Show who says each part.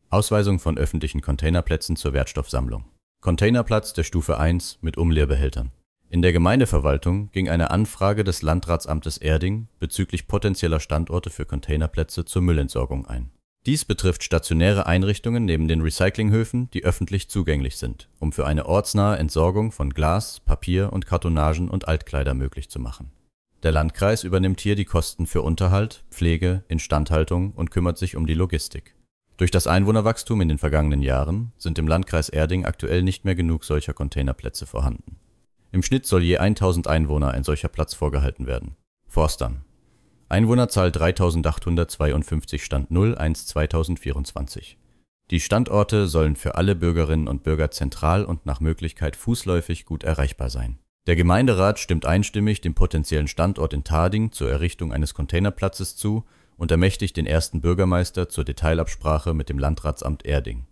Speaker 1: Ausweisung von öffentlichen Containerplätzen zur Wertstoffsammlung. Containerplatz der Stufe 1 mit Umleerbehältern. In der Gemeindeverwaltung ging eine Anfrage des Landratsamtes Erding bezüglich potenzieller Standorte für Containerplätze zur Müllentsorgung ein. Dies betrifft stationäre Einrichtungen neben den Recyclinghöfen, die öffentlich zugänglich sind, um für eine ortsnahe Entsorgung von Glas, Papier und Kartonagen und Altkleider möglich zu machen. Der Landkreis übernimmt hier die Kosten für Unterhalt, Pflege, Instandhaltung und kümmert sich um die Logistik. Durch das Einwohnerwachstum in den vergangenen Jahren sind im Landkreis Erding aktuell nicht mehr genug solcher Containerplätze vorhanden. Im Schnitt soll je 1000 Einwohner ein solcher Platz vorgehalten werden. Forstern. Einwohnerzahl 3852 Stand 01/2024. Die Standorte sollen für alle Bürgerinnen und Bürger zentral und nach Möglichkeit fußläufig gut erreichbar sein. Der Gemeinderat stimmt einstimmig dem potenziellen Standort in Tading zur Errichtung eines Containerplatzes zu und ermächtigt den ersten Bürgermeister zur Detailabsprache mit dem Landratsamt Erding.